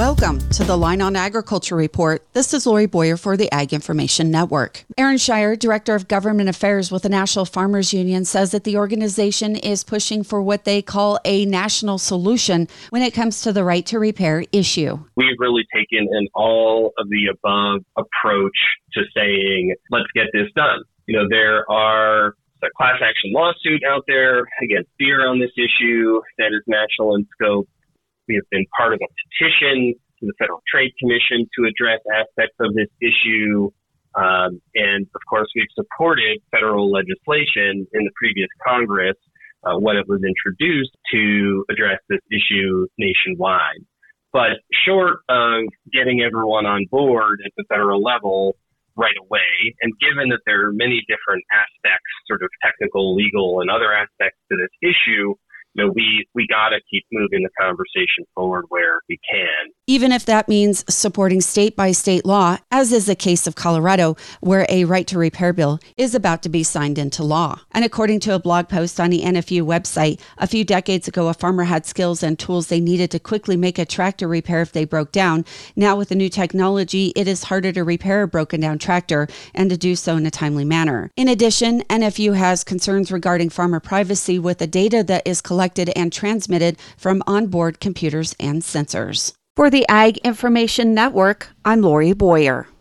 Welcome to the Line on Agriculture Report. This is Lori Boyer for the Ag Information Network. Aaron Shire, Director of Government Affairs with the National Farmers Union, says that the organization is pushing for what they call a national solution when it comes to the right to repair issue. We've really taken an all-of-the-above approach to saying, let's get this done. There are a class action lawsuit out there against Deere on this issue that is national in scope. We have been part of a petition to the Federal Trade Commission to address aspects of this issue. And of course, we've supported federal legislation in the previous Congress when it was introduced to address this issue nationwide. But short of getting everyone on board at the federal level right away, and given that there are many different aspects, sort of technical, legal, and other aspects to this issue, we got to keep moving the conversation forward where we can. Even if that means supporting state-by-state law, as is the case of Colorado, where a right to repair bill is about to be signed into law. And according to a blog post on the NFU website, a few decades ago, a farmer had skills and tools they needed to quickly make a tractor repair if they broke down. Now with the new technology, it is harder to repair a broken down tractor and to do so in a timely manner. In addition, NFU has concerns regarding farmer privacy with the data that is collected and transmitted from onboard computers and sensors. For the Ag Information Network, I'm Lori Boyer.